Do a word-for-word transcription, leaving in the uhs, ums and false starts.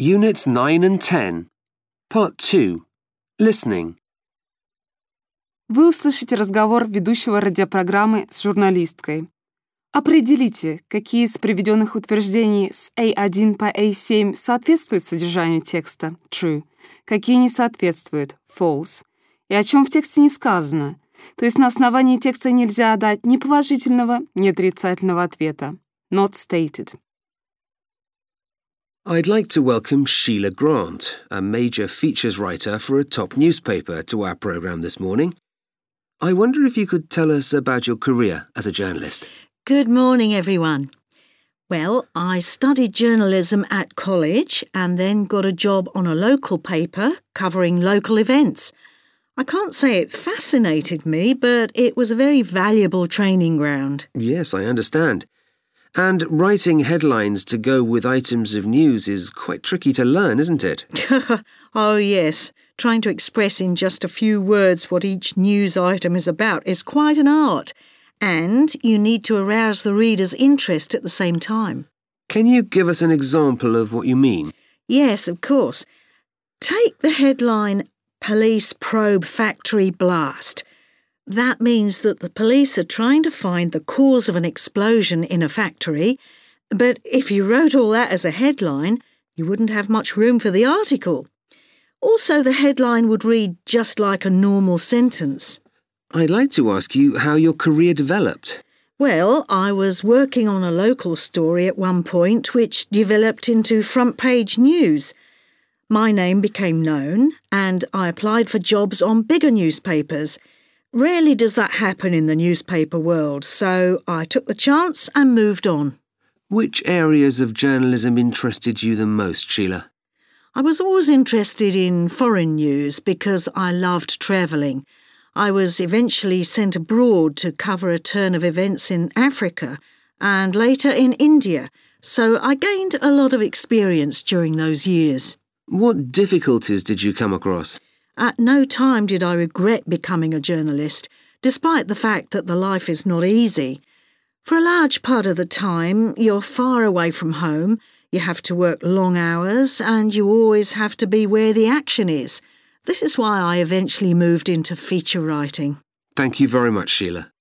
Units nine and ten. Part two. Listening. Вы услышите разговор ведущего радиопрограммы с журналисткой. Определите, какие из приведенных утверждений с эй один по эй семь соответствуют содержанию текста true, какие не соответствуют false, и о чем в тексте не сказано, то есть на основании текста нельзя дать ни положительного, ни отрицательного ответа. Not stated. I'd like to welcome Sheila Grant, a major features writer for a top newspaper, to our programme this morning. I wonder if you could tell us about your career as a journalist. Good morning, everyone. Well, I studied journalism at college and then got a job on a local paper covering local events. I can't say it fascinated me, but it was a very valuable training ground. Yes, I understand. And writing headlines to go with items of news is quite tricky to learn, isn't it? Oh, yes. Trying to express in just a few words what each news item is about is quite an art. And you need to arouse the reader's interest at the same time. Can you give us an example of what you mean? Yes, of course. Take the headline, Police Probe Factory Blast. That means that the police are trying to find the cause of an explosion in a factory, but if you wrote all that as a headline, you wouldn't have much room for the article. Also, the headline would read just like a normal sentence. I'd like to ask you how your career developed. Well, I was working on a local story at one point which developed into front-page news. My name became known, and I applied for jobs on bigger newspapers. Rarely does that happen in the newspaper world, so I took the chance and moved on. Which areas of journalism interested you the most, Sheila? I was always interested in foreign news because I loved travelling. I was eventually sent abroad to cover a turn of events in Africa and later in India, so I gained a lot of experience during those years. What difficulties did you come across? At no time did I regret becoming a journalist, despite the fact that the life is not easy. For a large part of the time, you're far away from home, you have to work long hours, and you always have to be where the action is. This is why I eventually moved into feature writing. Thank you very much, Sheila.